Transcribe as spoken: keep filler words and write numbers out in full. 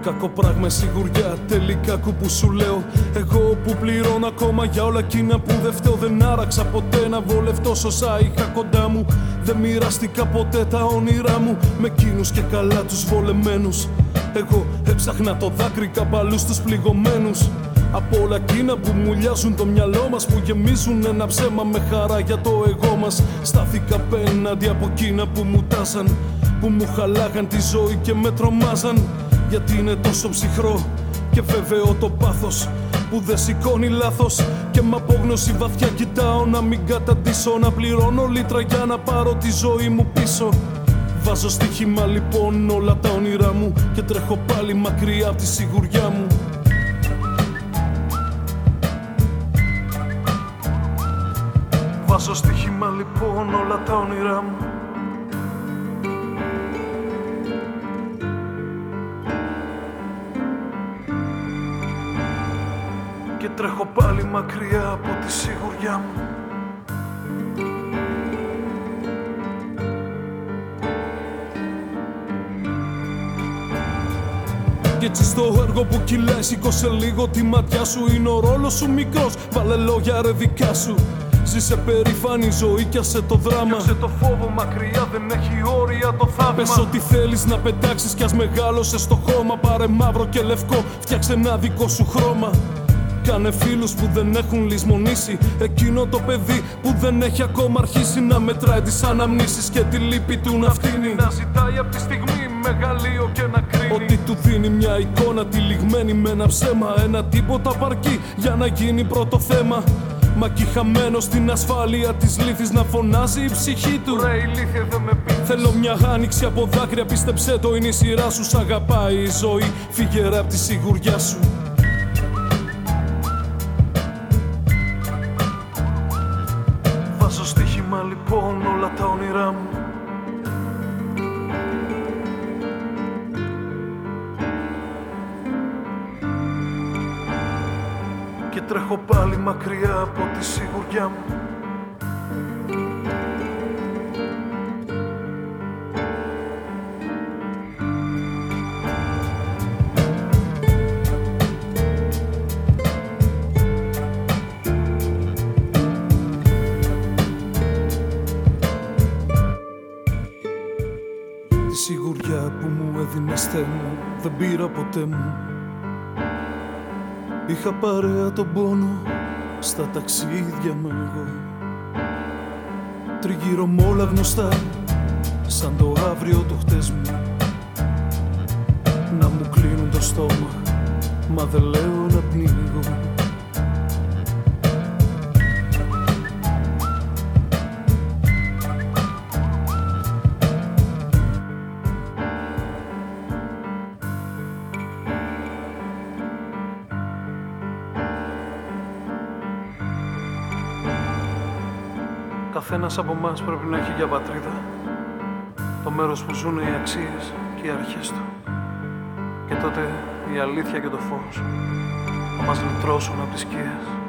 Κακό πράγμα η σιγουριά, τελικά κουπού σου λέω. Εγώ που πληρώνω ακόμα για όλα εκείνα που δεν φταίω. Δεν άραξα ποτέ να βολευτώ όσα είχα κοντά μου. Δεν μοιραστήκα ποτέ τα όνειρά μου με εκείνους και καλά τους βολεμένους. Εγώ έψαχνα το δάκρυ καμπαλού στους πληγωμένους. Από όλα εκείνα που μουλιάζουν το μυαλό μας, που γεμίζουν ένα ψέμα με χαρά για το εγώ μας. Στάθηκα απέναντι από εκείνα που μου τάζαν, που μου χαλάγαν τη ζωή και με τρομάζαν. Γιατί είναι τόσο ψυχρό και βέβαιο το πάθος που δεν σηκώνει λάθος. Και μ' απόγνωση βαθιά κοιτάω να μην καταντήσω, να πληρώνω λίτρα για να πάρω τη ζωή μου πίσω. Βάζω στοίχημα λοιπόν όλα τα όνειρά μου και τρέχω πάλι μακριά από τη σιγουριά μου. Βάζω στοίχημα λοιπόν όλα τα όνειρά μου και τρέχω πάλι μακριά από τη σιγουριά μου. Κι έτσι στο έργο που κυλάει σήκωσε λίγο τη ματιά σου. Είναι ο ρόλος σου μικρός, βάλε λόγια ρε δικά σου. Ζήσε περήφανη ζωή κι άσε το δράμα. Πιάσε το φόβο μακριά, δεν έχει όρια το θαύμα. Πες ό,τι θέλεις να πετάξεις κι ας μεγάλωσες στο χώμα. Πάρε μαύρο και λευκό, φτιάξε ένα δικό σου χρώμα. Κάνε φίλους που δεν έχουν λησμονήσει εκείνο το παιδί που δεν έχει ακόμα αρχίσει να μετράει τις αναμνήσεις και τη λύπη του να φτύνει. Να ζητάει απ' τη στιγμή μεγαλείο και να κρίνει. Ότι του δίνει μια εικόνα τυλιγμένη με ένα ψέμα. Ένα τίποτα παρκεί για να γίνει πρώτο θέμα. Μα κι χαμένος στην ασφάλεια της λύθης να φωνάζει η ψυχή του. Ρε ηλίθιε δεν με πείθεις. Θέλω μια άνοιξη από δάκρυα, πίστεψέ το είναι η σειρά σου. Σ' αγαπάει η ζωή, φύγε ρε απ' τη σιγουριά σου. Βάζω στοίχημα λοιπόν όλα τα όνειρά μου και τρέχω πάλι μακριά από τη σιγουριά μου. Τη σιγουριά που μου έδινε στέμου δεν πήρα ποτέ μου. Είχα παρέα τον πόνο στα ταξίδια μου εγώ. Τριγύρω μ' όλα γνωστά σαν το αύριο το χτες μου. Να μου κλείνουν το στόμα μα δεν λέω να πνίγω. Καθένας από εμάς πρέπει να έχει για πατρίδα το μέρος που ζουν οι αξίες και οι αρχές του. Και τότε η αλήθεια και το φως θα μας λυτρώσουν από τις σκιές.